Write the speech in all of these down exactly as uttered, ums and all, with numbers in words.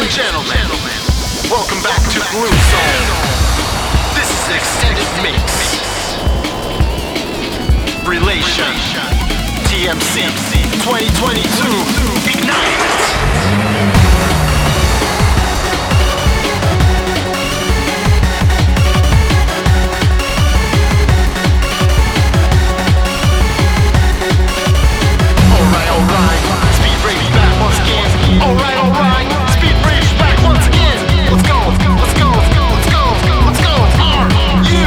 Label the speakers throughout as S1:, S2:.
S1: and gentlemen, welcome back to Blue Zone. This is an extended mix. Relation, T M C, twenty twenty-two, Ignite! Alright, alright, speed bridge back once again. Let's go, let's go, let's go, let's go, let's go, let's go. Are you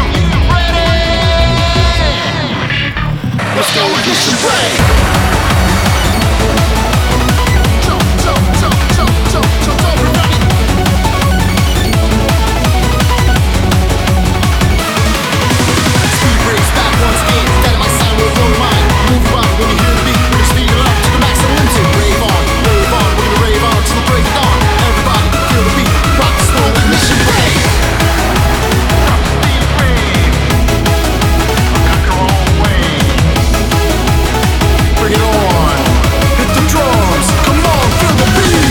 S1: ready? Let's go ignition break. Jump, jump, jump, jump, jump, jump, everybody. Speed bridge back once again. That my sound will blow your mind. Move around when you hear the beat. We're speed it up to the max unlimited. Rave on, rave on, we're gonna rave on till the break of dawn. Everybody feel the beat. Rock the slow ignition break. Speed rave. Got your own way. Bring it on. Hit the drums. Come on, feel the beat.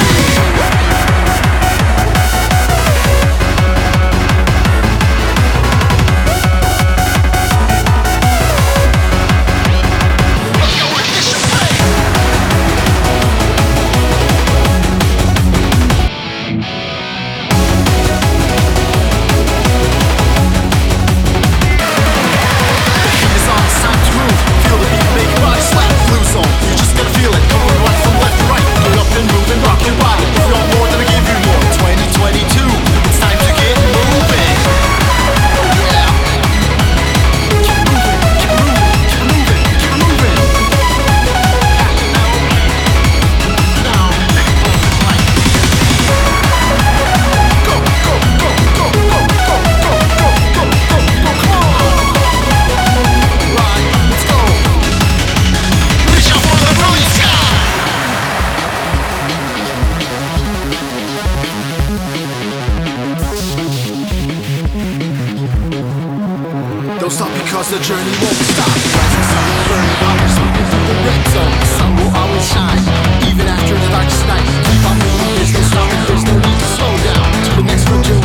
S1: Don't stop because the journey won't stop. Burning hours, the red zone, the sun will always shine. Even after the darkest night, keep on moving, there's no stopping, there's no need to slow down. To the next frontier